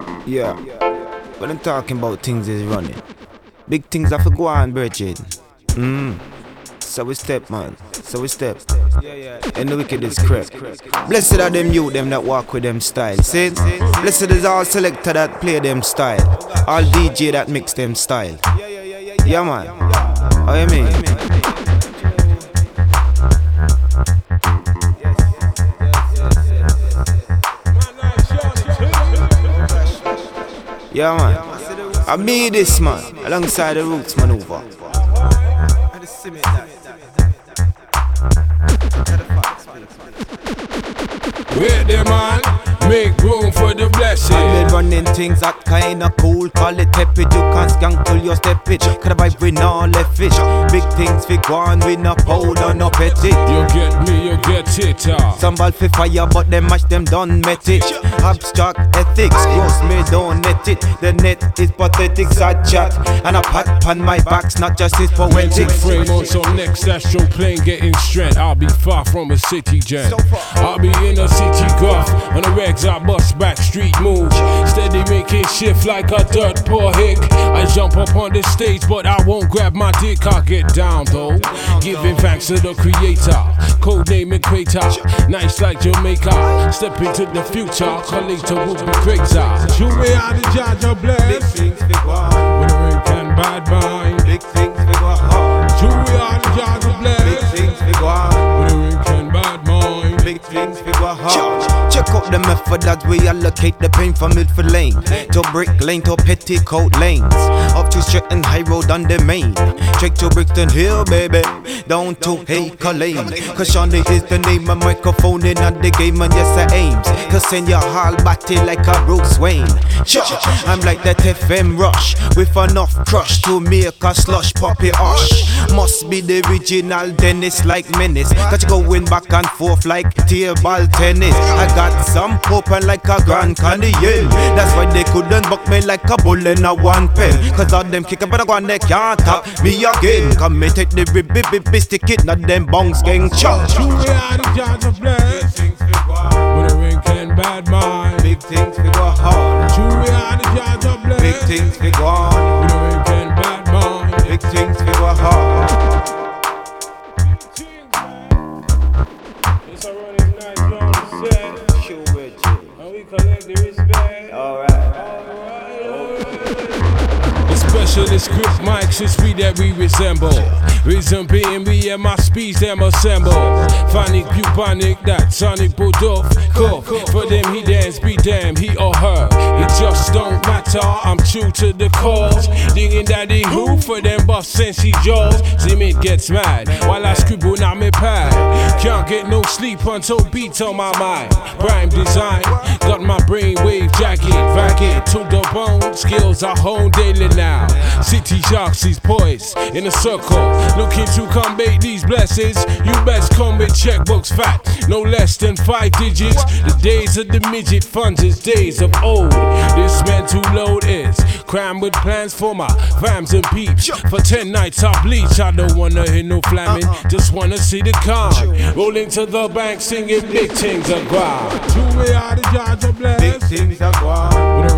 Yeah, when I'm talking about things is running. Big things have to go on, Bridget. So we step, man. So we step. And the wicked is crept. Blessed are them youth, them that walk with them style. See? Blessed is all selector that play them style. All DJ that mix them style. Yeah, man. How you mean? Yeah, man. I be this, man. Alongside the Roots Maneuver. Wait there, man, make room for the blessing. I've been running things that kinda cool. Call it tepid, you can't skank till you step it. Coulda buy we no left fish. Big things we go on, we no powder, no petty. You get me, you get it. Some ball fi fire, but them match them done met it. Abstract ethics, gross me don't net it. The net is pathetic, sad chat. And a pat on my back's not just his poetic. Frame on some next astral plane getting strength. I'll be far from a city gen. I'll be in a city golf. On the regs I bust back street move. Steady making shift like a dirt poor hick. I jump up on the stage but I won't grab my dick. I get down though, giving thanks to the creator. Code name Equator, nice like Jamaica. Step into the future, collector will be greater. Show me how the judge are blessed. Big things we go on. With a rank and bad mind. Big things we go on. Show me how the judge are blessed. Big things we go on. With a rank and bad mind. Big things we go on. Check out the method that we allocate the pain from Milford Lane to Brick Lane to Petticoat Lanes, up to Stratton High Road on the main. Check to Brixton Hill, baby, down to Acre Lane. Cause Shawnee is the name of microphone in the game, and yes I aims to send your whole body like a Bruce Wayne. I'm like that FM Rush with enough crush to make a slush poppy hush. Must be the original Dennis like Menace. Got you going back and forth like table tennis. I got some open like a Grand Canyon. That's why they couldn't buck me like a bull in a one pen. Cause all them kickin' but I go they can't tap me again. Come me take the ribby stick it, not them bongs gang chop. True reality, judge of blessed. Big things we go on. With a rank and bad mind. Big things we go on. True reality, judge of blessed. Big things we go on. With a rank and bad mind. Big things we go on. It's a running night on the set. Show with you. And we collect the respect. Alright. Especially the script mics, it's we that we resemble. Reason being me and my speeds them assemble. Phonic, bubonic, that sonic bulldog. Cough, for them he dance, be damn, he or her. It just don't matter, I'm true to the cause. Dinging daddy who for them buff sense he jaws. Zimit gets mad while I scribble on my pad. Can't get no sleep until beats on my mind. Prime design, got my brain wave jacket, ragged to the bone. Skills are honed daily now. City jocks is poised in a circle, looking to convey these blessings. You best come with checkbooks fat, no less than 5 digits. The days of the midget funds is days of old. This mental load is crammed with plans for my fams and peeps. For 10 nights I bleach, I don't wanna hear no flamming, just wanna see the con. Rolling to the bank singing big things are gone. True way out the judge of blessed. Big things are gone. With a